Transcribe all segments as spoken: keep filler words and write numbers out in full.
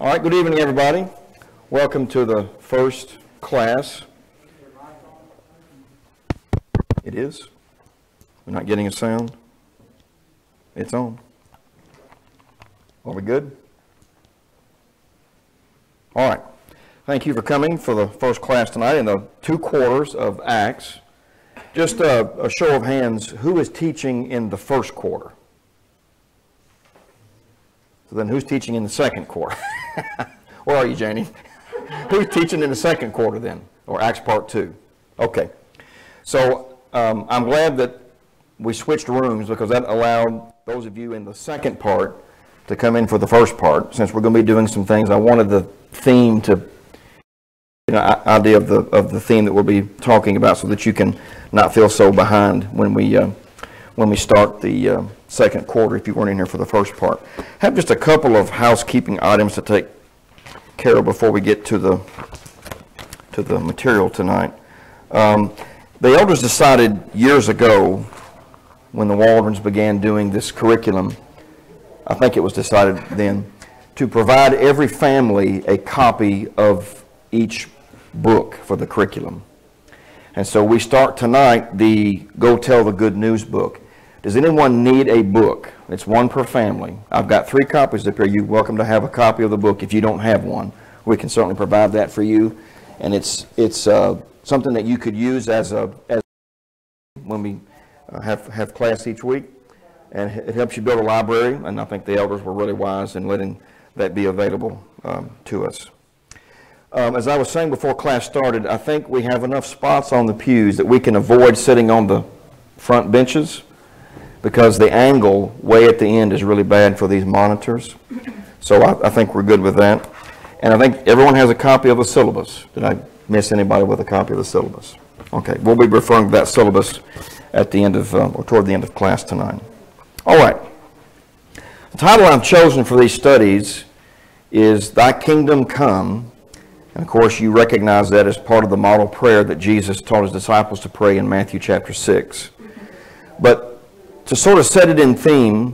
All right, good evening, everybody. Welcome to the first class. It is? We're not getting a sound? It's on. Are we good? All right. Thank you for coming for the first class tonight in the two quarters of Acts. Just a, a show of hands, who is teaching in the first quarter? So then who's teaching in the second quarter? Where are you, Janie? Who's teaching in the second quarter then? Or Acts part two? Okay. So um, I'm glad that we switched rooms because that allowed those of you in the second part to come in for the first part. Since we're going to be doing some things, I wanted the theme to, you know, idea of the of the theme that we'll be talking about, so that you can not feel so behind when we uh, when we start the uh, second quarter. If you weren't in here for the first part, I have just a couple of housekeeping items to take care of before we get to the to the material tonight. Um, the elders decided years ago, when the Waldrons began doing this curriculum, I think it was decided then, to provide every family a copy of each book for the curriculum. And so we start tonight the Go Tell the Good News book. Does anyone need a book? It's one per family. I've got three copies up here. You're welcome to have a copy of the book if you don't have one. We can certainly provide that for you. And it's it's uh, something that you could use as a as when we uh, have, have class each week. And it helps you build a library, and I think the elders were really wise in letting that be available um, to us. Um, as I was saying before class started, I think we have enough spots on the pews that we can avoid sitting on the front benches, because the angle way at the end is really bad for these monitors. So I, I think we're good with that. And I think everyone has a copy of the syllabus. Did I miss anybody with a copy of the syllabus? Okay, we'll be referring to that syllabus at the end of, uh, or toward the end of class tonight. All right. The title I've chosen for these studies is Thy Kingdom Come. And of course, you recognize that as part of the model prayer that Jesus taught his disciples to pray in Matthew chapter six. But to sort of set it in theme,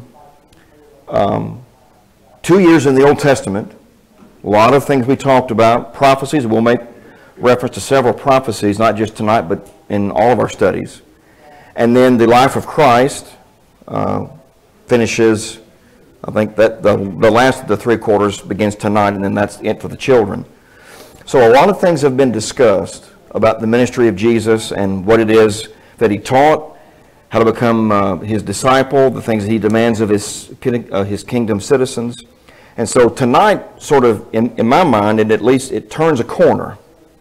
um, two years in the Old Testament, a lot of things we talked about, prophecies. We'll make reference to several prophecies, not just tonight, but in all of our studies. And then the life of Christ uh, finishes, I think that the, the last of the three quarters begins tonight, and then that's it for the children. So a lot of things have been discussed about the ministry of Jesus and what it is that he taught, how to become uh, his disciple, the things that he demands of his, uh, his kingdom citizens. And so tonight, sort of, in, in my mind, and at least it turns a corner.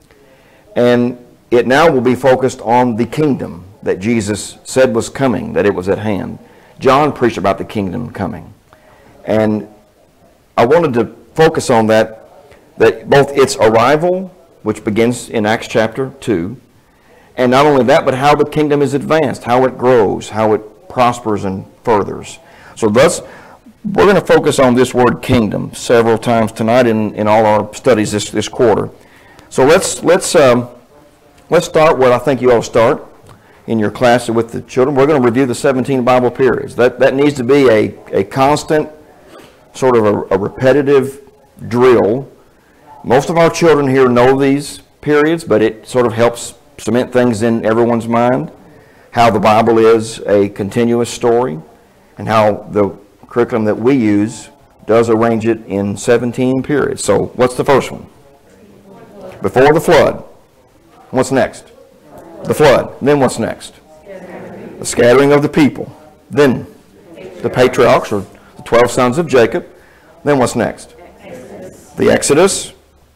And it now will be focused on the kingdom that Jesus said was coming, that it was at hand. John preached about the kingdom coming. And I wanted to focus on that, that both its arrival, which begins in Acts chapter two, and not only that, but how the kingdom is advanced, how it grows, how it prospers and furthers. So thus, we're going to focus on this word kingdom several times tonight in, in all our studies this, this quarter. So let's let's um, let's start where I think you all start in your class with the children. We're going to review the seventeen Bible periods. That that needs to be a, a constant, sort of a, a repetitive drill. Most of our children here know these periods, but it sort of helps cement things in everyone's mind, how the Bible is a continuous story, and how the curriculum that we use does arrange it in seventeen periods. So what's the first one? Before the flood. What's next? The flood. Then what's next? The scattering of the people. Then the patriarchs, or the twelve sons of Jacob. Then what's next? The Exodus.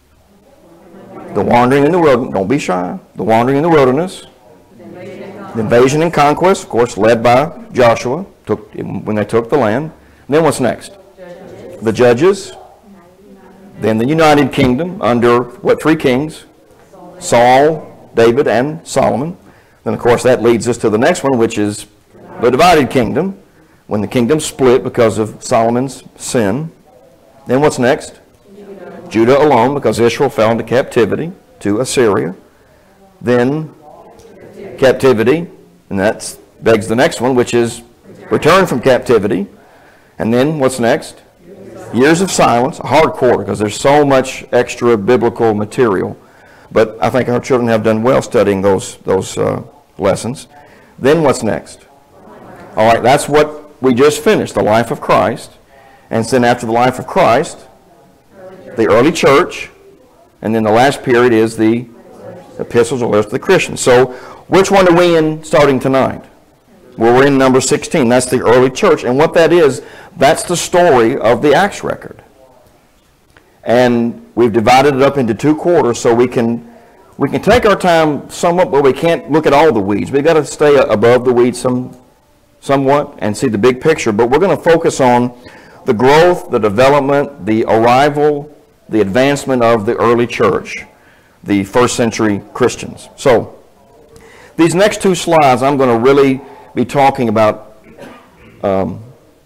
The wandering in the wilderness. Don't be shy. The wandering in the wilderness. The invasion and conquest, of course, led by Joshua took, when they took the land. Then what's next? Judges. The Judges. Then the United Kingdom under, what, three kings? Saul, David, and Solomon. Then, of course, that leads us to the next one, which is the divided kingdom, when the kingdom split because of Solomon's sin. Then what's next? Judah, Judah alone, because Israel fell into captivity to Assyria. Then captivity, captivity and that begs the next one, which is return from captivity. And then what's next? Years of silence, a hard quarter, because there's so much extra biblical material. But I think our children have done well studying those, those uh, lessons. Then what's next? All right, that's what we just finished, the life of Christ. And then after the life of Christ, the early church. And then the last period is the epistles or letters to the Christians. So which one are we in starting tonight? Well, we're in number sixteen. That's the early church. And what that is, that's the story of the Acts record. And we've divided it up into two quarters so we can we can take our time somewhat, but we can't look at all the weeds. We've got to stay above the weeds some, somewhat and see the big picture. But we're going to focus on the growth, the development, the arrival, the advancement of the early church, the first century Christians. So these next two slides, I'm going to really be talking about um,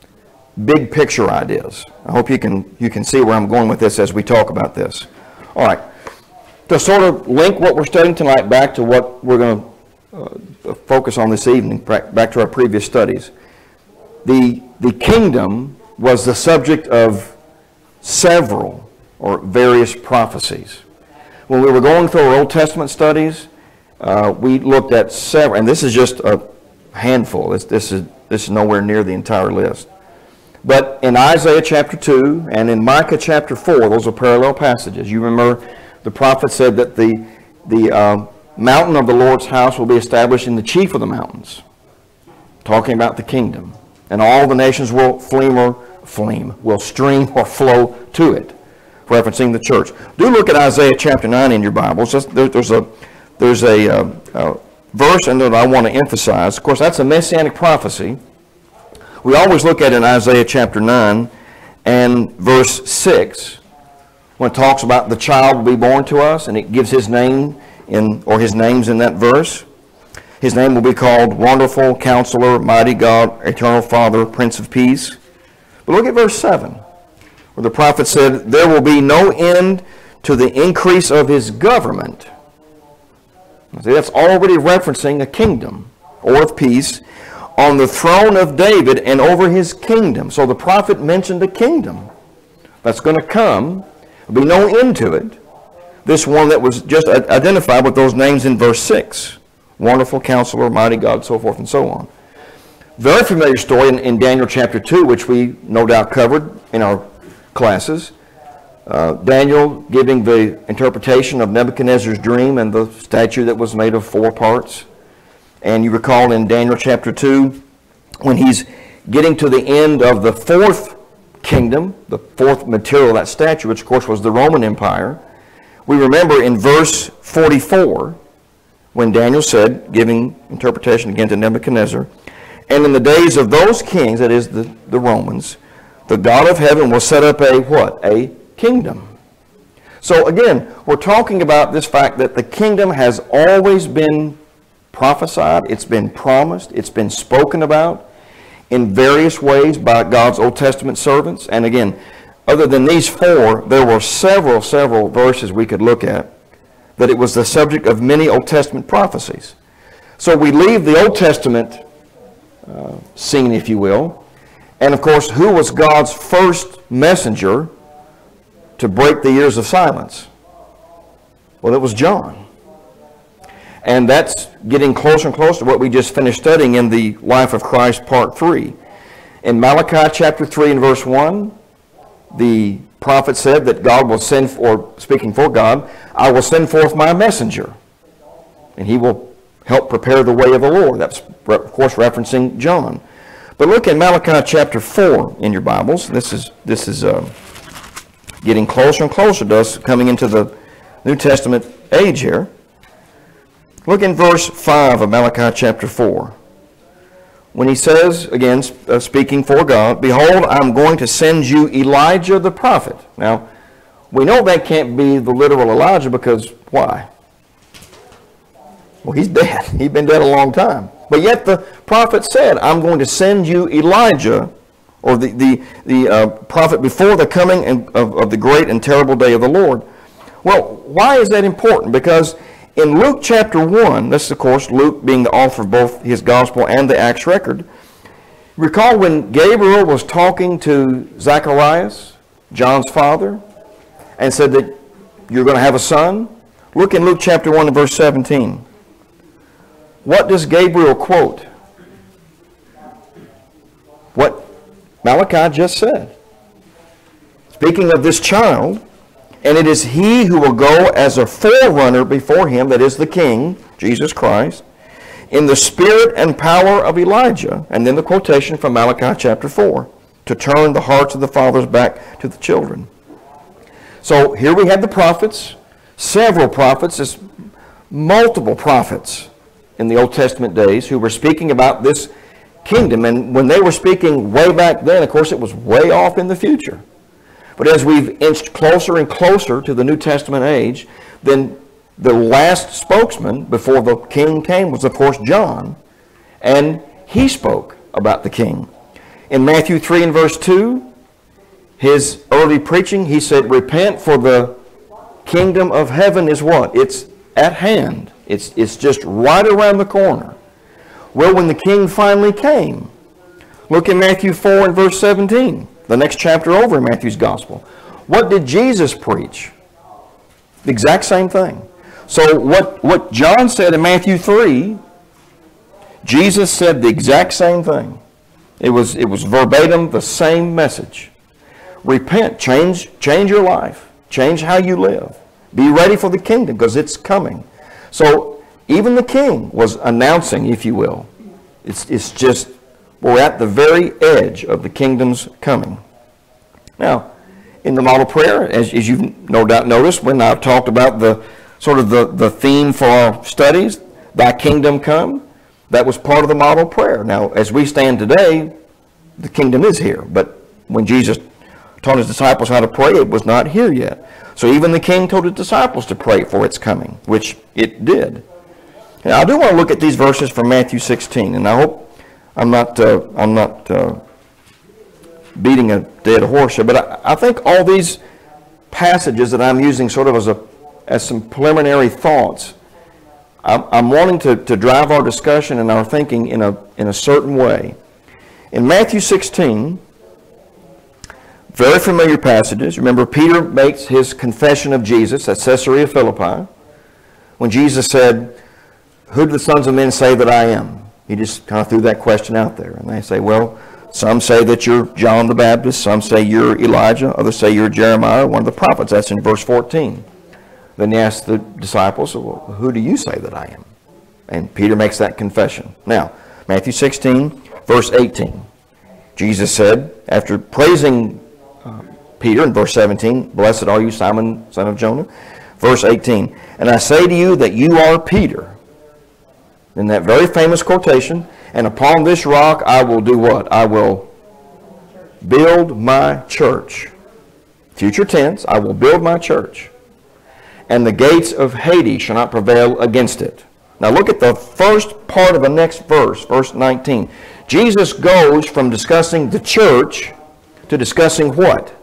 big picture ideas. I hope you can you can see where I'm going with this as we talk about this. All right. To sort of link what we're studying tonight back to what we're going to uh, focus on this evening, back to our previous studies. The, the kingdom was the subject of several or various prophecies. When we were going through our Old Testament studies, uh, we looked at several, and this is just a handful. This, this is this is nowhere near the entire list. But in Isaiah chapter two and in Micah chapter four, those are parallel passages. You remember the prophet said that the, the uh, mountain of the Lord's house will be established in the chief of the mountains, talking about the kingdom. And all the nations will fleam or fleam, will stream or flow to it, referencing the church. Do look at Isaiah chapter nine in your Bibles. There, there's a, there's a, uh, a verse in there that I want to emphasize. Of course, that's a messianic prophecy. We always look at it in Isaiah chapter nine and verse six, when it talks about the child will be born to us, and it gives his name in, or his names in that verse. His name will be called Wonderful Counselor, Mighty God, Eternal Father, Prince of Peace. But look at verse seven, where the prophet said, there will be no end to the increase of his government. See, that's already referencing a kingdom, or of peace, on the throne of David and over his kingdom. So the prophet mentioned a kingdom that's going to come. There'll be no end to it. This one that was just identified with those names in verse six. Wonderful Counselor, Mighty God, so forth and so on. Very familiar story in, in Daniel chapter two, which we no doubt covered in our classes. Uh, Daniel giving the interpretation of Nebuchadnezzar's dream and the statue that was made of four parts. And you recall in Daniel chapter two, when he's getting to the end of the fourth kingdom, the fourth material of that statue, which of course was the Roman Empire, we remember in verse forty-four, when Daniel said, giving interpretation again to Nebuchadnezzar, and in the days of those kings, that is the, the Romans, the God of heaven will set up a what? A kingdom. So again, we're talking about this fact that the kingdom has always been prophesied, it's been promised, it's been spoken about in various ways by God's Old Testament servants. And again, other than these four, there were several, several verses we could look at that it was the subject of many Old Testament prophecies. So we leave the Old Testament uh, scene, if you will, and of course, who was God's first messenger to break the years of silence? Well, it was John. And that's getting closer and closer to what we just finished studying in the Life of Christ, Part three. In Malachi chapter three and verse one, the prophet said that God will send, or speaking for God, I will send forth my messenger, and he will help prepare the way of the Lord. That's, of course, referencing John. But look at Malachi chapter four in your Bibles. This is, this is uh, getting closer and closer to us, coming into the New Testament age here. Look in verse five of Malachi chapter four. When he says, again, uh, speaking for God, behold, I'm going to send you Elijah the prophet. Now, we know that can't be the literal Elijah because why? Well, he's dead. He's been dead a long time. But yet the prophet said, I'm going to send you Elijah, or the, the, the uh, prophet before the coming of, of the great and terrible day of the Lord. Well, why is that important? Because in Luke chapter one, this is, of course, Luke being the author of both his gospel and the Acts record, recall when Gabriel was talking to Zacharias John's father, and said that you're going to have a son? Look in Luke chapter one and verse seventeen. What does Gabriel quote? What Malachi just said. Speaking of this child, and it is he who will go as a forerunner before him, that is the King, Jesus Christ, in the spirit and power of Elijah. And then the quotation from Malachi chapter four, to turn the hearts of the fathers back to the children. So here we have the prophets, several prophets, there's multiple prophets in the Old Testament days who were speaking about this kingdom. And when they were speaking way back then, of course, it was way off in the future. But as we've inched closer and closer to the New Testament age, then the last spokesman before the king came was, of course, John. And he spoke about the king. In Matthew three and verse two, his early preaching, he said, repent, for the kingdom of heaven is what? It's at hand. It's, it's just right around the corner. Well, when the king finally came, look in Matthew four and verse seventeen, the next chapter over in Matthew's gospel. What did Jesus preach? The exact same thing. So what, what John said in Matthew three, Jesus said the exact same thing. It was, it was verbatim the same message. Repent, change, change your life, change how you live. Be ready for the kingdom because it's coming. So even the king was announcing, if you will. It's, it's just, we're at the very edge of the kingdom's coming. Now, in the model prayer, as, as you've no doubt noticed, when I've talked about the sort of the, the theme for our studies, thy kingdom come, that was part of the model prayer. Now, as we stand today, the kingdom is here. But when Jesus taught his disciples how to pray, it was not here yet. So even the king told his disciples to pray for its coming, which it did. Now, I do want to look at these verses from Matthew sixteen, and I hope I'm not uh, I'm not uh, beating a dead horse here, but I, I think all these passages that I'm using sort of as a as some preliminary thoughts, I'm, I'm wanting to, to drive our discussion and our thinking in a in a certain way. In Matthew sixteen, very familiar passages. Remember, Peter makes his confession of Jesus at Caesarea Philippi when Jesus said, who do the sons of men say that I am? He just kind of threw that question out there. And they say, well, some say that you're John the Baptist, some say you're Elijah, others say you're Jeremiah, one of the prophets. That's in verse fourteen. Then he asks the disciples, well, who do you say that I am? And Peter makes that confession. Now, Matthew sixteen, verse eighteen. Jesus said, after praising uh, Peter in verse seventeen, blessed are you, Simon, son of Jonah. Verse eighteen, and I say to you that you are Peter. In that very famous quotation, and upon this rock I will do what? I will build my church. Future tense, I will build my church. And the gates of Hades shall not prevail against it. Now look at the first part of the next verse, verse nineteen. Jesus goes from discussing the church to discussing what?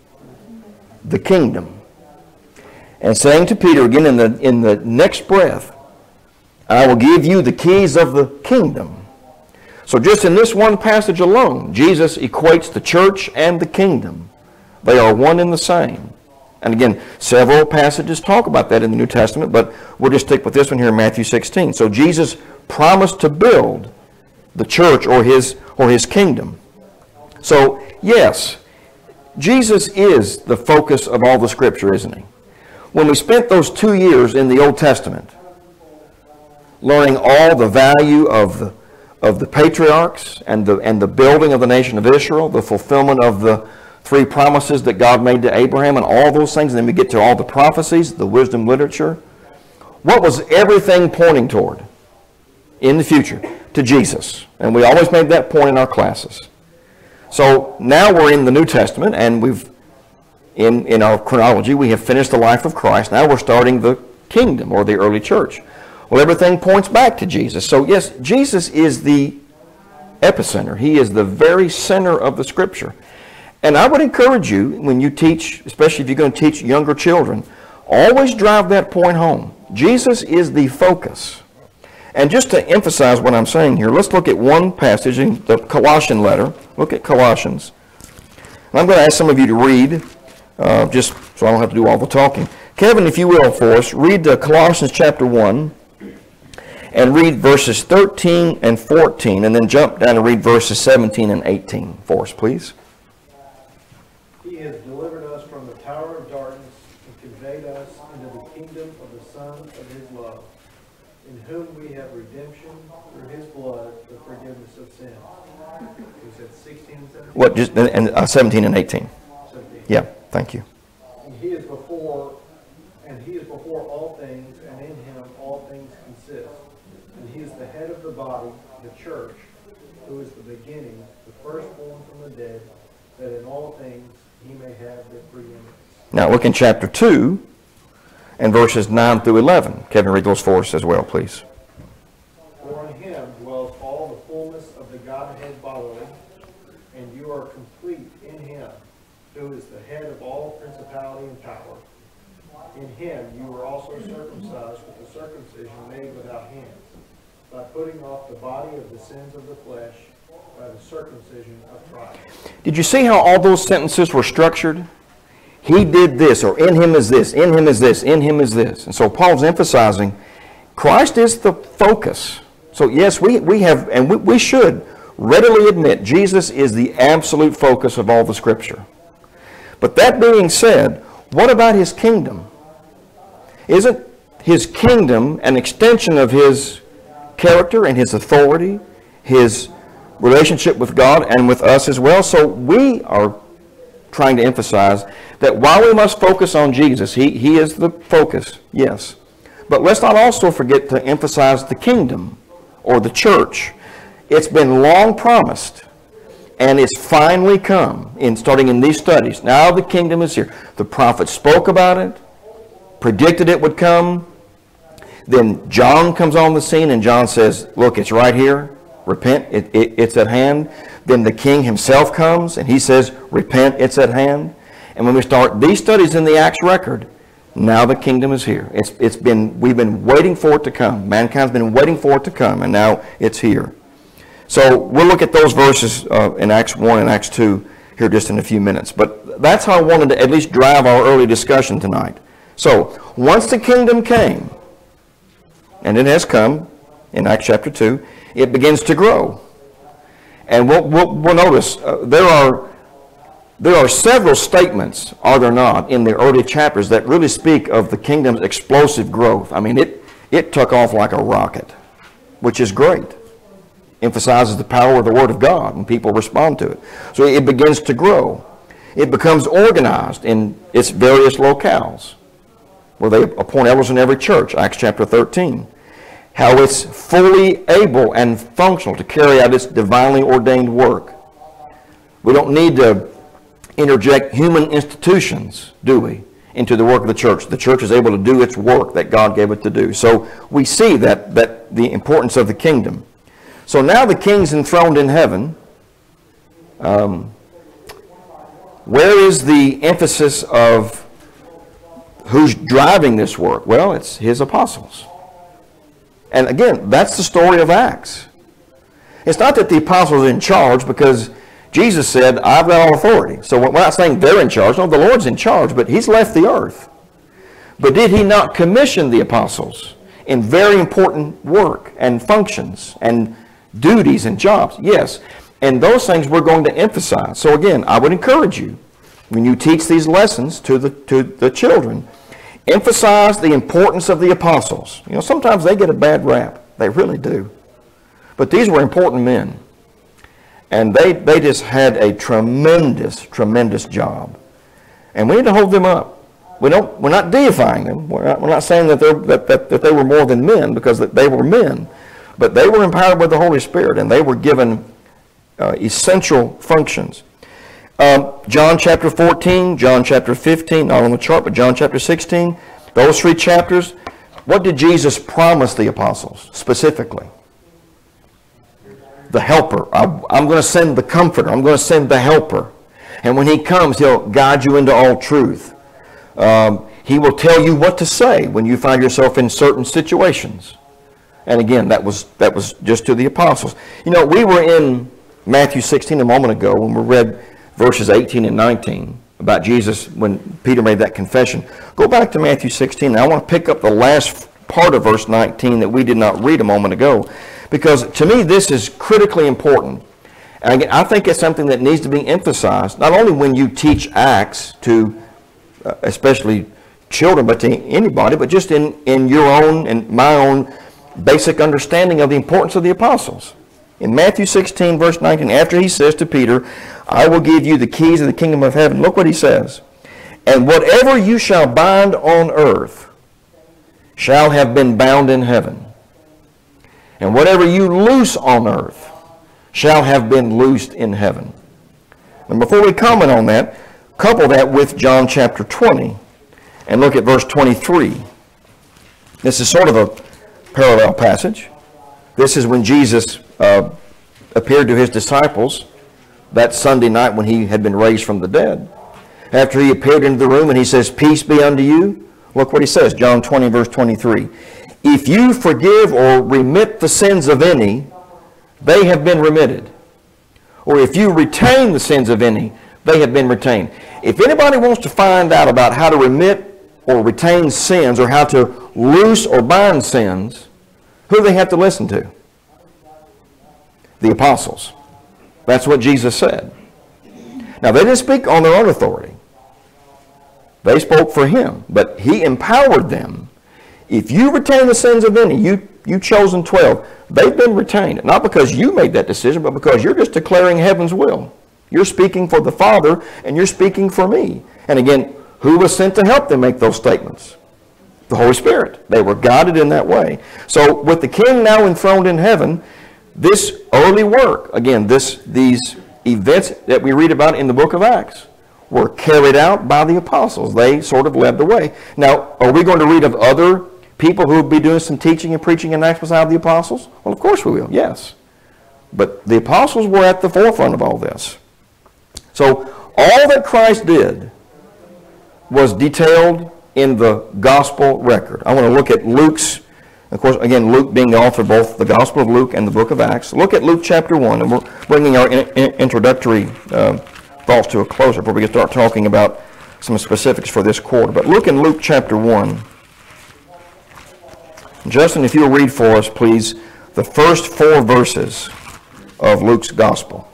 The kingdom. And saying to Peter again in the, in the next breath, I will give you the keys of the kingdom. So just in this one passage alone, Jesus equates the church and the kingdom. They are one and the same. And again, several passages talk about that in the New Testament, but we'll just stick with this one here in Matthew sixteen. So Jesus promised to build the church or his, or his kingdom. So yes, Jesus is the focus of all the Scripture, isn't he? When we spent those two years in the Old Testament, learning all the value of the, of the patriarchs and the, and the building of the nation of Israel, the fulfillment of the three promises that God made to Abraham and all those things, and then we get to all the prophecies, the wisdom literature. What was everything pointing toward in the future? To Jesus. And we always made that point in our classes. So now we're in the New Testament, and we've, in, in our chronology, we have finished the life of Christ. Now we're starting the kingdom or the early church. Well, everything points back to Jesus. So yes, Jesus is the epicenter. He is the very center of the Scripture. And I would encourage you, when you teach, especially if you're going to teach younger children, always drive that point home. Jesus is the focus. And just to emphasize what I'm saying here, let's look at one passage in the Colossian letter. Look at Colossians. And I'm going to ask some of you to read uh, just so I don't have to do all the talking. Kevin, if you will, for us, read uh, Colossians chapter one and read verses thirteen and fourteen, and then jump down and read verses seventeen and eighteen for us, please. He has delivered us from the tower of darkness and conveyed us into the kingdom of the Son of his love, in whom we have redemption through his blood, the forgiveness of sin. You said sixteen and seventeen? What, just, and uh, seventeen and eighteen. seventeen. Yeah, thank you. And he is before, and he is before all things, and in him all things consist. And he is the head of the body, the church, who is the beginning, the firstborn from the dead, that in all things he may have the preeminence. Now look in chapter two and verses nine through eleven. Kevin, read those for us as well, please. For in him dwells all the fullness of the Godhead bodily, and you are complete in him, who is the head of all principality and power. In him you were also circumcised with the circumcision made without hands, by putting off the body of the sins of the flesh by the circumcision of Christ. Did you see how all those sentences were structured? He did this, or in him is this, in him is this, in him is this. And so Paul's emphasizing Christ is the focus. So yes, we, we have, and we, we should readily admit Jesus is the absolute focus of all the Scripture. But that being said, what about his kingdom? Isn't his kingdom an extension of his character and his authority, his relationship with God and with us as well? So we are trying to emphasize that while we must focus on Jesus, he, he is the focus, yes. But let's not also forget to emphasize the kingdom or the church. It's been long promised, and it's finally come in starting in these studies. Now the kingdom is here. The prophets spoke about it, predicted it would come. Then John comes on the scene, and John says, look, it's right here. Repent, it, it, it's at hand. Then the king himself comes, and he says, repent, it's at hand. And when we start these studies in the Acts record, now the kingdom is here. It's, it's been, we've been waiting for it to come. Mankind's been waiting for it to come, and now it's here. So we'll look at those verses uh, in Acts one and Acts two here just in a few minutes. But that's how I wanted to at least drive our early discussion tonight. So once the kingdom came, and it has come in Acts chapter two, it begins to grow. And we'll, we'll, we'll notice uh, there are there are several statements, are there not, in the early chapters that really speak of the kingdom's explosive growth. I mean, it, it took off like a rocket, which is great. Emphasizes the power of the Word of God, and people respond to it. So it begins to grow. It becomes organized in its various locales, where they appoint elders in every church, Acts chapter thirteen. How it's fully able and functional to carry out its divinely ordained work. We don't need to interject human institutions, do we, into the work of the church. The church is able to do its work that God gave it to do. So we see that, that the importance of the kingdom. So now the king's enthroned in heaven. Um, where is the emphasis of who's driving this work? Well, it's his apostles. And again, that's the story of Acts. It's not that the apostles are in charge, because Jesus said, I've got all authority. So we're not saying they're in charge. No, the Lord's in charge, but he's left the earth. But did he not commission the apostles in very important work and functions and duties and jobs? Yes. And those things we're going to emphasize. So again, I would encourage you, when you teach these lessons to the, to the children, emphasize the importance of the apostles. You know, sometimes they get a bad rap. They really do. But these were important men. And they, they just had a tremendous, tremendous job. And we need to hold them up. We don't, we're not deifying them. We're not, we're not saying that, they're, that, that, that they were more than men, because they were men. But they were empowered with the Holy Spirit, and they were given uh, essential functions. Um, John chapter fourteen, John chapter fifteen, not on the chart, but John chapter sixteen, those three chapters, what did Jesus promise the apostles specifically? The helper. I, I'm going to send the comforter. I'm going to send the helper. And when he comes, he'll guide you into all truth. Um, he will tell you what to say when you find yourself in certain situations. And again, that was, that was just to the apostles. You know, we were in Matthew sixteen a moment ago when we read verses eighteen and nineteen. about Jesus when Peter made that confession. Go back to Matthew sixteen, and I want to pick up the last part of verse nineteen that we did not read a moment ago, because to me this is critically important. And again, I think it's something that needs to be emphasized, not only when you teach Acts to uh, especially children, but to anybody, but just in, in your own and my own basic understanding of the importance of the apostles. In Matthew sixteen, verse nineteen, after he says to Peter, I will give you the keys of the kingdom of heaven, look what he says. And whatever you shall bind on earth shall have been bound in heaven. And whatever you loose on earth shall have been loosed in heaven. And before we comment on that, couple that with John chapter twenty and look at verse twenty-three. This is sort of a parallel passage. This is when Jesus uh, appeared to his disciples that Sunday night when he had been raised from the dead. After he appeared into the room and he says, peace be unto you. Look what he says, John twenty, verse twenty-three. If you forgive or remit the sins of any, they have been remitted. Or if you retain the sins of any, they have been retained. If anybody wants to find out about how to remit or retain sins, or how to loose or bind sins, who do they have to listen to? The apostles. That's what Jesus said. Now, they didn't speak on their own authority. They spoke for him, but he empowered them. If you retain the sins of any, you, you chosen twelve, they've been retained. Not because you made that decision, but because you're just declaring heaven's will. You're speaking for the Father, and you're speaking for me. And again, who was sent to help them make those statements? The Holy Spirit. They were guided in that way. So with the King now enthroned in heaven, this early work, again, this, these events that we read about in the book of Acts were carried out by the apostles. They sort of led the way. Now, are we going to read of other people who will be doing some teaching and preaching in Acts beside the apostles? Well, of course we will, yes. But the apostles were at the forefront of all this. So all that Christ did was detailed in the gospel record. I want to look at Luke's, of course, again, Luke being the author of both the Gospel of Luke and the book of Acts. Look at Luke chapter one, and we're bringing our in, in, introductory uh, thoughts to a close before we can start talking about some specifics for this quarter. But look in Luke chapter one. Justin, if you'll read for us, please, the first four verses of Luke's Gospel.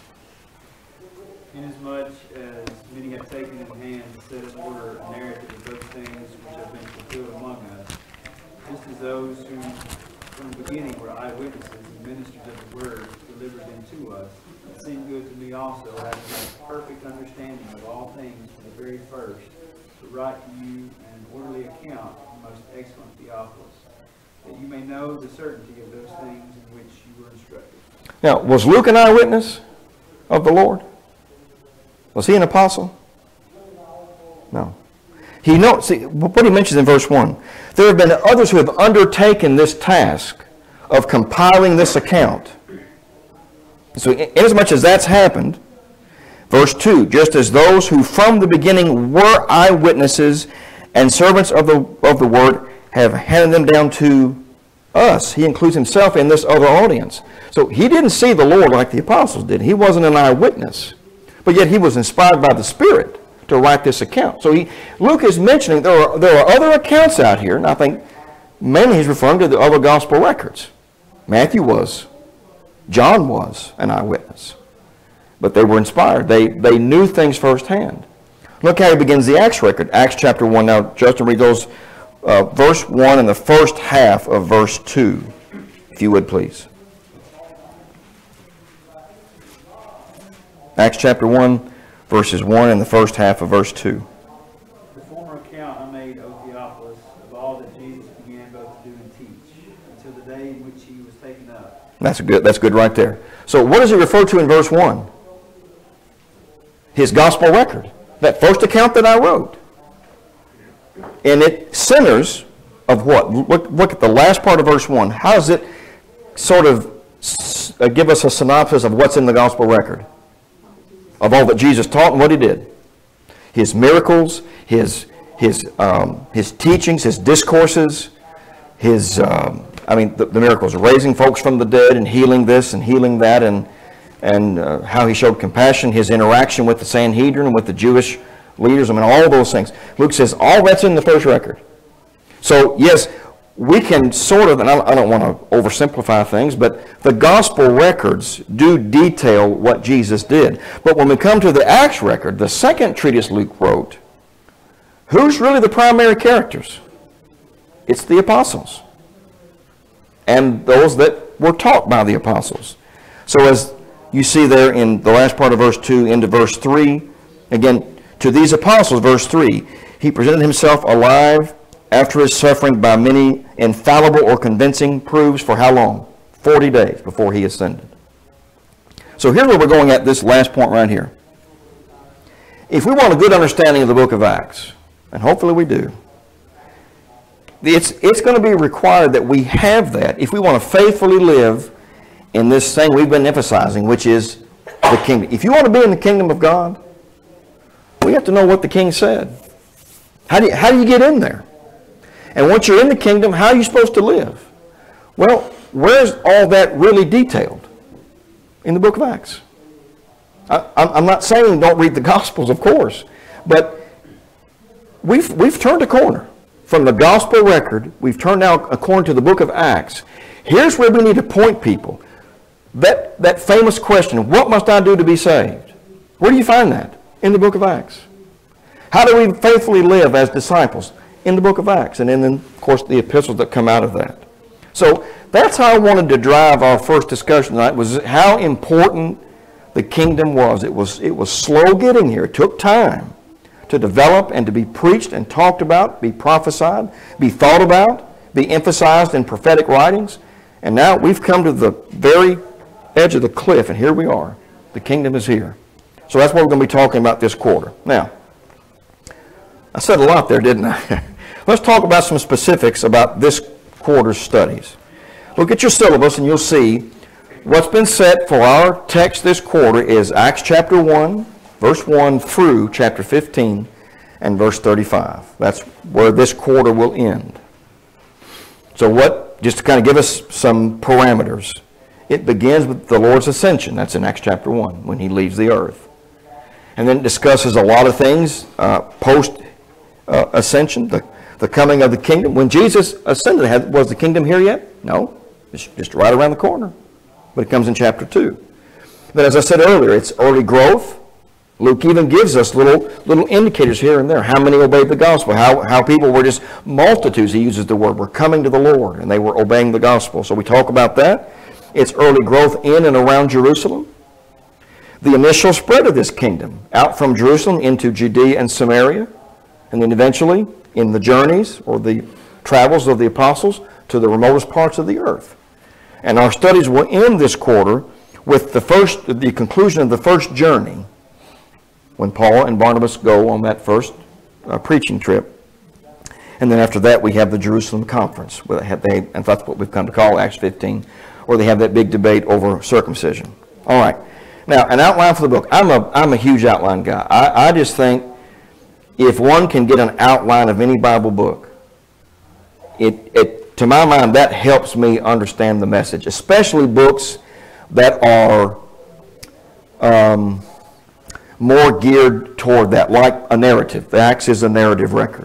Inasmuch as many have taken in hand to set in order a narrative of those things which have been fulfilled among us, just as those who from the beginning were eyewitnesses and ministers of the word delivered them to us, it seemed good to me also, having a perfect understanding of all things from the very first, to write to you an orderly account of the most excellent Theophilus, that you may know the certainty of those things in which you were instructed. Now, was Luke an eyewitness of the Lord? Was he an apostle? No. He knows, see, what he mentions in verse one, there have been others who have undertaken this task of compiling this account. So inasmuch as that's happened, verse two, just as those who from the beginning were eyewitnesses and servants of the, of the word have handed them down to us. He includes himself in this other audience. So he didn't see the Lord like the apostles did. He wasn't an eyewitness. But yet he was inspired by the Spirit to write this account. So he, Luke is mentioning there are, there are other accounts out here, and I think mainly he's referring to the other gospel records. Matthew was. John was an eyewitness. But they were inspired. They, they knew things firsthand. Look how he begins the Acts record. Acts chapter one. Now, Justin, read those uh, verse one and the first half of verse two, if you would, please. Acts chapter one, verses one and the first half of verse two. The former account I made, O Theophilus, of all that Jesus began both to do and teach, until the day in which he was taken up. That's good. That's good right there. So what does he refer to in verse one? His gospel record. That first account that I wrote. And it centers of what? Look, look at the last part of verse one. How does it sort of uh, give us a synopsis of what's in the gospel record? Of all that Jesus taught and what he did. His miracles, his, his, um, his teachings, his discourses, his, um, I mean, the, the miracles, raising folks from the dead and healing this and healing that, and, and uh, how he showed compassion, his interaction with the Sanhedrin and with the Jewish leaders, I mean, all those things. Luke says all that's in the first record. So, yes, we can sort of, and I I don't want to oversimplify things, but the gospel records do detail what Jesus did. But when we come to the Acts record, the second treatise Luke wrote, who's really the primary characters? It's the apostles and those that were taught by the apostles. So as you see there in the last part of verse two into verse three, again, to these apostles, verse three, he presented himself alive after his suffering by many infallible or convincing proofs for how long? forty days before he ascended. So here's where we're going at this last point right here. If we want a good understanding of the book of Acts, and hopefully we do, it's, it's going to be required that we have that if we want to faithfully live in this thing we've been emphasizing, which is the kingdom. If you want to be in the kingdom of God, we have to know what the king said. How do you, how do you get in there? And once you're in the kingdom, how are you supposed to live? Well, where's all that really detailed? In the book of Acts. I, I'm not saying don't read the Gospels, of course, but we've, we've turned a corner. From the gospel record, we've turned now according to the book of Acts. Here's where we need to point people. That, that famous question, what must I do to be saved? Where do you find that? In the book of Acts. How do we faithfully live as disciples? In the book of Acts. And then, of course, the epistles that come out of that. So that's how I wanted to drive our first discussion tonight, was how important the kingdom was. It was, it was slow getting here. It took time to develop and to be preached and talked about, be prophesied, be thought about, be emphasized in prophetic writings. And now we've come to the very edge of the cliff, and here we are. The kingdom is here. So that's what we're going to be talking about this quarter. Now, I said a lot there, didn't I? Let's talk about some specifics about this quarter's studies. Look at your syllabus and you'll see what's been set for our text this quarter is Acts chapter one, verse one through chapter fifteen and verse thirty-five. That's where this quarter will end. So what, just to kind of give us some parameters, it begins with the Lord's ascension. That's in Acts chapter one, when he leaves the earth. And then it discusses a lot of things uh, post-ascension, uh, the, the coming of the kingdom. When Jesus ascended, had, was the kingdom here yet? No, it's just right around the corner. But it comes in chapter two. But as I said earlier, it's early growth. Luke even gives us little little indicators here and there. How many obeyed the gospel? How, how people were just multitudes, he uses the word, were coming to the Lord, and they were obeying the gospel. So we talk about that. It's early growth in and around Jerusalem. The initial spread of this kingdom, out from Jerusalem into Judea and Samaria, and then eventually in the journeys or the travels of the apostles to the remotest parts of the earth. And our studies will end this quarter with the first, the conclusion of the first journey, when Paul and Barnabas go on that first uh, preaching trip. And then after that, we have the Jerusalem conference, where they have, they, and that's what we've come to call Acts fifteen, where they have that big debate over circumcision. All right. Now, an outline for the book. I'm a, I'm a huge outline guy. I, I just think if one can get an outline of any Bible book, it, it, to my mind, that helps me understand the message, especially books that are um, more geared toward that, like a narrative. The Acts is a narrative record.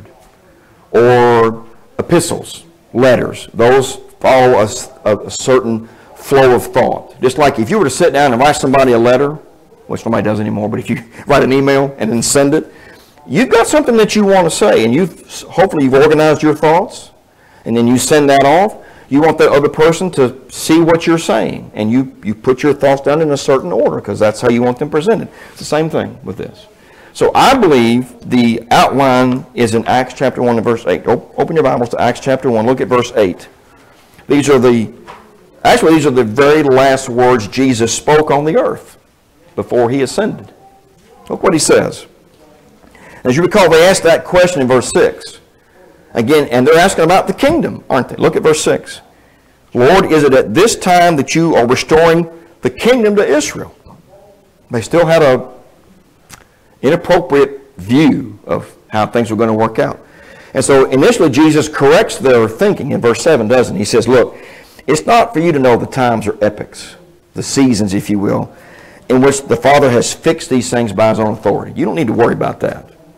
Or epistles, letters. Those follow a, a, a certain flow of thought. Just like if you were to sit down and write somebody a letter, which nobody does anymore, but if you write an email and then send it, you've got something that you want to say, and you've hopefully you've organized your thoughts, and then you send that off. You want the other person to see what you're saying, and you, you put your thoughts down in a certain order because that's how you want them presented. It's the same thing with this. So I believe the outline is in Acts chapter one and verse eight. Open your Bibles to Acts chapter one. Look at verse eight. These are the, actually these are the very last words Jesus spoke on the earth before he ascended. Look what he says. As you recall, they asked that question in verse six. Again, and they're asking about the kingdom, aren't they? Look at verse six. Lord, is it at this time that you are restoring the kingdom to Israel? They still had a inappropriate view of how things were going to work out. And so initially Jesus corrects their thinking in verse seven, doesn't he? He says, look, it's not for you to know the times or epochs, the seasons, if you will, in which the Father has fixed these things by his own authority. You don't need to worry about that.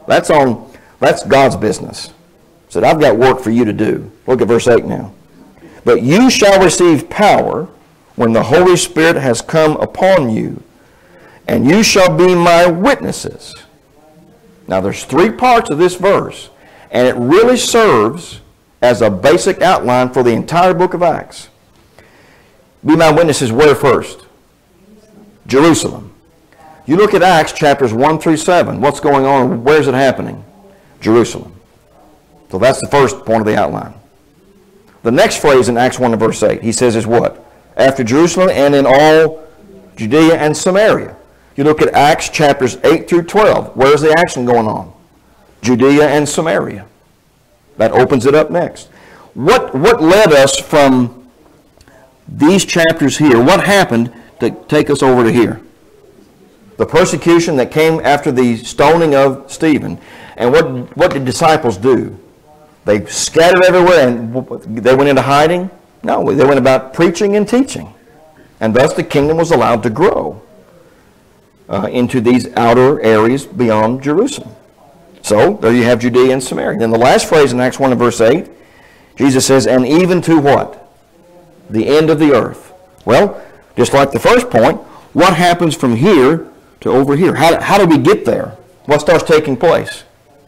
That's on, that's God's business. Said, I've got work for you to do. Look at verse eight now. But you shall receive power when the Holy Spirit has come upon you, and you shall be my witnesses. Now there's three parts of this verse, and it really serves as a basic outline for the entire book of Acts. Be my witnesses where first? Jerusalem. You look at Acts chapters one through seven. What's going on? Where's it happening? Jerusalem. So that's the first point of the outline. The next phrase in Acts one and verse eight, he says is what? After Jerusalem and in all Judea and Samaria. You look at Acts chapters eight through twelve. Where's the action going on? Judea and Samaria. That opens it up next. What, what led us from these chapters here? What happened to take us over to here? The persecution that came after the stoning of Stephen. And what, what did disciples do? They scattered everywhere and they went into hiding? No, they went about preaching and teaching. And thus the kingdom was allowed to grow uh, into these outer areas beyond Jerusalem. So there you have Judea and Samaria. Then the last phrase in Acts one and verse eight, Jesus says, and even to what? The end of the earth. Well, just like the first point, what happens from here to over here? How, how do we get there? What starts taking place?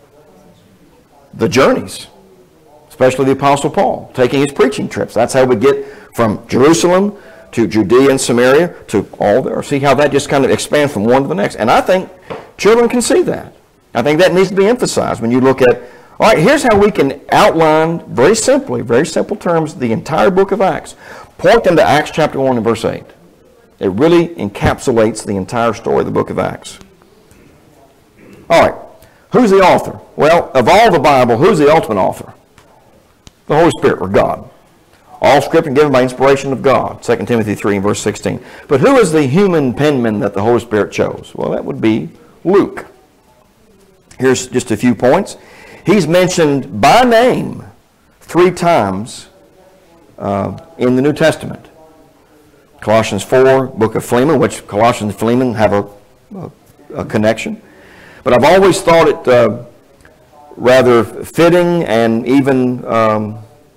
The journeys, especially the Apostle Paul, taking his preaching trips. That's how we get from Jerusalem to Judea and Samaria to all there. See how that just kind of expands from one to the next. And I think children can see that. I think that needs to be emphasized when you look at, all right, here's how we can outline very simply, very simple terms, the entire book of Acts. Point them to Acts chapter one and verse eight. It really encapsulates the entire story of the book of Acts. All right, who's the author? Well, of all the Bible, who's the ultimate author? The Holy Spirit, or God. All scripture given by inspiration of God, Second Timothy three and verse sixteen. But who is the human penman that the Holy Spirit chose? Well, that would be Luke. Here's just a few points. He's mentioned by name three times uh, in the New Testament. Colossians four, book of Philemon, which Colossians and Philemon have a, a, a connection. But I've always thought it uh, rather fitting and even um,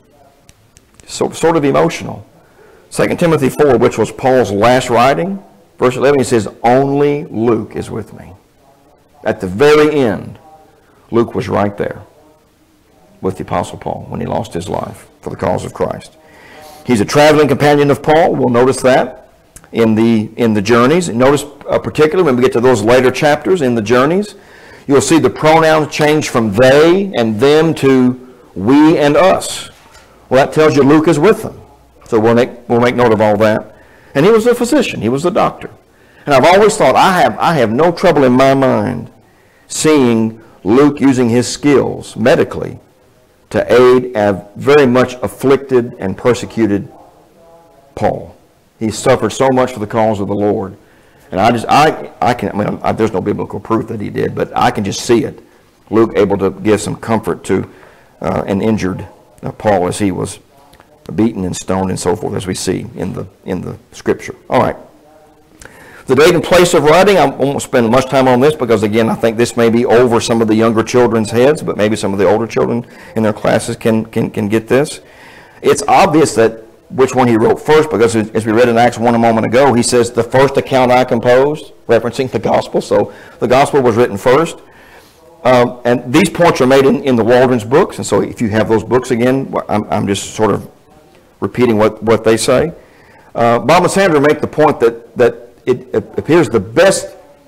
so, sort of emotional. Second Timothy four, which was Paul's last writing, verse eleven, he says, only Luke is with me. At the very end, Luke was right there with the Apostle Paul when he lost his life for the cause of Christ. He's a traveling companion of Paul. We'll notice that in the, in the journeys. Notice uh, particularly when we get to those later chapters in the journeys, you'll see the pronouns change from they and them to we and us. Well, that tells you Luke is with them. So we'll make, we'll make note of all that. And he was a physician. He was a doctor. And I've always thought, I have, I have no trouble in my mind seeing Luke using his skills medically to aid a very much afflicted and persecuted Paul. He suffered so much for the cause of the Lord. And I just, I, I can, I mean, I, there's no biblical proof that he did, but I can just see it. Luke able to give some comfort to uh, an injured uh, Paul as he was beaten and stoned and so forth, as we see in the, in the scripture. All right. The date and place of writing, I won't spend much time on this because, again, I think this may be over some of the younger children's heads, but maybe some of the older children in their classes can, can, can get this. It's obvious that which one he wrote first because, as we read in Acts one a moment ago, he says, the first account I composed, referencing the gospel. So the gospel was written first. Um, and these points are made in, in the Waldron's books. And so if you have those books again, I'm, I'm just sort of repeating what, what they say. Uh, Bob and Sandra make the point that, that It, it appears the best,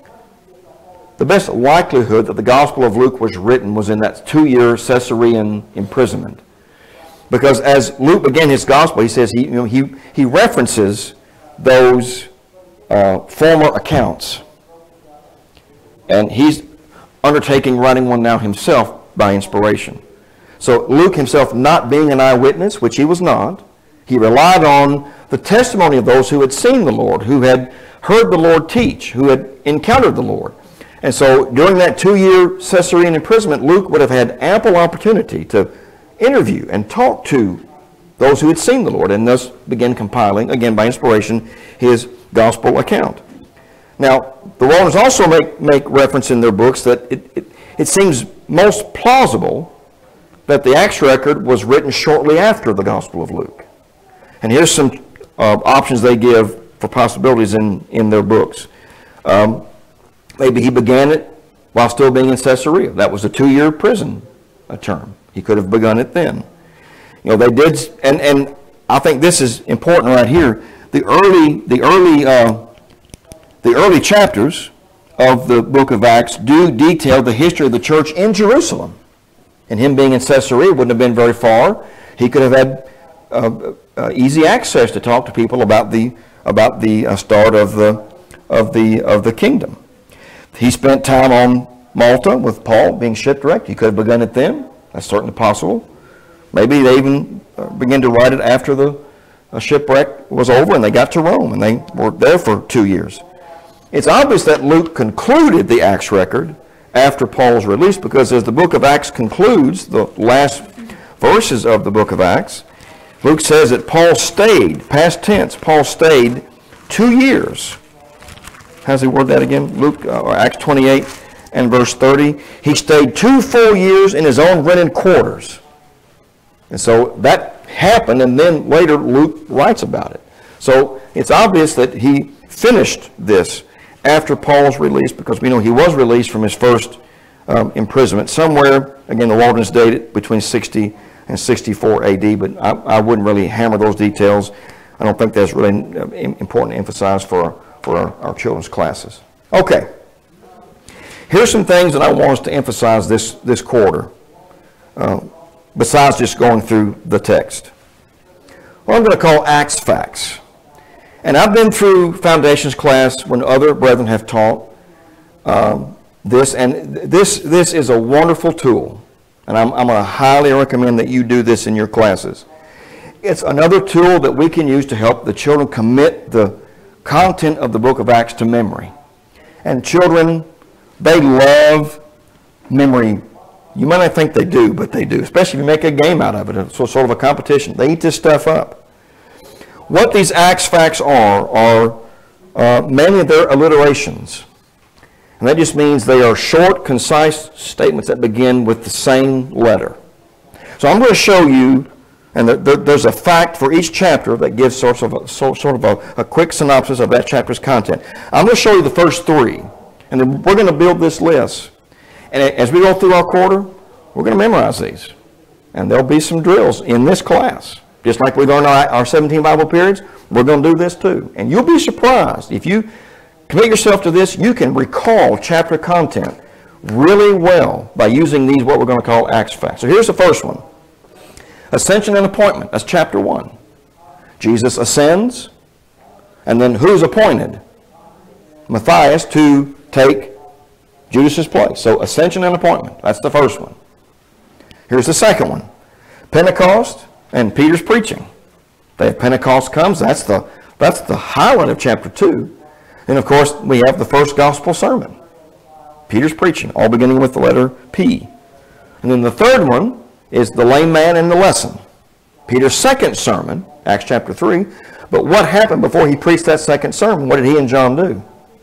the best likelihood that the Gospel of Luke was written was in that two-year Caesarean imprisonment, because as Luke began his Gospel, he says he, you know, he he references those uh, former accounts, and he's undertaking writing one now himself by inspiration. So Luke himself, not being an eyewitness, which he was not, he relied on the testimony of those who had seen the Lord, who had heard the Lord teach, who had encountered the Lord. And so during that two-year Caesarean imprisonment, Luke would have had ample opportunity to interview and talk to those who had seen the Lord, and thus begin compiling, again by inspiration, his gospel account. Now, the Romans also make, make reference in their books that it, it, it seems most plausible that the Acts record was written shortly after the Gospel of Luke. And here's some uh, options they give for possibilities in, in their books. Um, maybe he began it while still being in Caesarea. That was a two-year prison a term. He could have begun it then. You know, they did, and, and I think this is important right here. The early, the early, uh, the early chapters of the book of Acts do detail the history of the church in Jerusalem. And him being in Caesarea wouldn't have been very far. He could have had uh, uh, easy access to talk to people about the about the uh, start of the of the of the kingdom. He spent time on Malta with Paul being shipwrecked. He could have begun it then. That's certainly possible. Maybe they even uh, began to write it after the uh, shipwreck was over and they got to Rome and they were there for two years. It's obvious that Luke concluded the Acts record after Paul's release, because as the book of Acts concludes, the last verses of the book of Acts, Luke says that Paul stayed, past tense, Paul stayed two years. How does he word that again? Luke, uh, or Acts twenty-eight and verse thirty. He stayed two full years in his own rented quarters. And so that happened, and then later Luke writes about it. So it's obvious that he finished this after Paul's release, because we know he was released from his first um, imprisonment somewhere, again, the Walden's dated between sixty and sixty-four A D, but I, I wouldn't really hammer those details. I don't think that's really uh, important to emphasize for, for our, our children's classes. Okay. Here's some things that I want us to emphasize this, this quarter, uh, besides just going through the text. What I'm going to call Acts facts. And I've been through foundations class when other brethren have taught um, this, and this this is a wonderful tool. And I'm, I'm going to highly recommend that you do this in your classes. It's another tool that we can use to help the children commit the content of the book of Acts to memory. And children, they love memory. You might not think they do, but they do, especially if you make a game out of it, it's sort of a competition. They eat this stuff up. What these Acts facts are, are uh, many of their alliterations. And that just means they are short, concise statements that begin with the same letter. So I'm going to show you, and there, there, there's a fact for each chapter that gives sort of a, sort of a, a quick synopsis of that chapter's content. I'm going to show you the first three, and then we're going to build this list. And as we go through our quarter, we're going to memorize these. And there'll be some drills in this class. Just like we learned our, our seventeen Bible periods, we're going to do this too. And you'll be surprised. If you commit yourself to this, you can recall chapter content really well by using these, what we're going to call Acts facts. So here's the first one. Ascension and appointment. That's chapter one. Jesus ascends, and then who's appointed? Matthias to take Judas's place. So ascension and appointment. That's the first one. Here's the second one. Pentecost and Peter's preaching. The day of Pentecost comes. That's the, that's the highlight of chapter two. And of course, we have the first gospel sermon. Peter's preaching, all beginning with the letter P. And then the third one is the lame man and the lesson. Peter's second sermon, Acts chapter three. But what happened before he preached that second sermon? What did he and John do?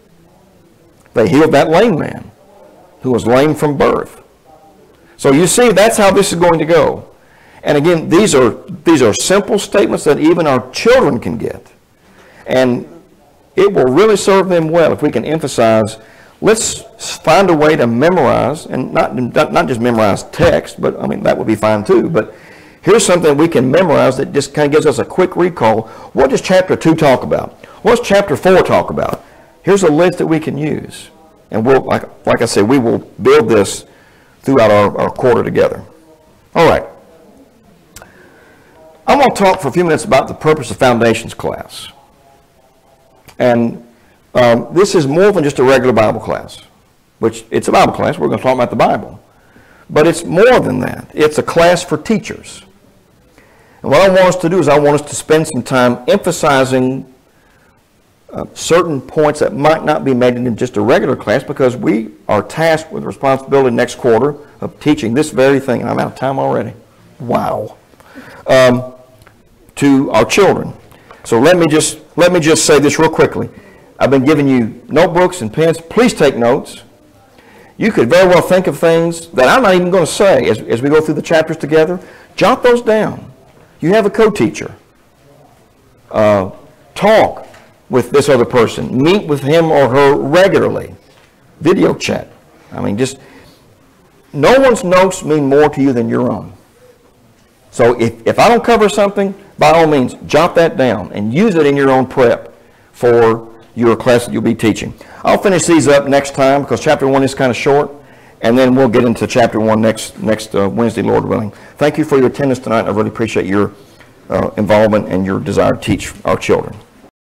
They healed that lame man who was lame from birth. So you see, that's how this is going to go. And again, these are, these are simple statements that even our children can get. And it will really serve them well if we can emphasize, let's find a way to memorize, and not, not just memorize text, but I mean, that would be fine too, but here's something we can memorize that just kind of gives us a quick recall. What does chapter two talk about? What does chapter four talk about? Here's a list that we can use. And we'll, like, like I said, we will build this throughout our, our quarter together. All right. I'm going to talk for a few minutes about the purpose of Foundations class. And um, this is more than just a regular Bible class, which it's a Bible class. We're going to talk about the Bible. But it's more than that. It's a class for teachers. And what I want us to do is I want us to spend some time emphasizing uh, certain points that might not be made in just a regular class, because we are tasked with the responsibility next quarter of teaching this very thing. And I'm out of time already. Wow. Um, to our children. So let me just let me just say this real quickly. I've been giving you notebooks and pens. Please take notes. You could very well think of things that I'm not even going to say as, as we go through the chapters together. Jot those down. You have a co-teacher. Uh, talk with this other person. Meet with him or her regularly. Video chat. I mean, just, no one's notes mean more to you than your own. So if, if I don't cover something, by all means, jot that down and use it in your own prep for your class that you'll be teaching. I'll finish these up next time because chapter one is kind of short, and then we'll get into chapter one next, next uh, Wednesday, Lord willing. Thank you for your attendance tonight. I really appreciate your uh, involvement and your desire to teach our children.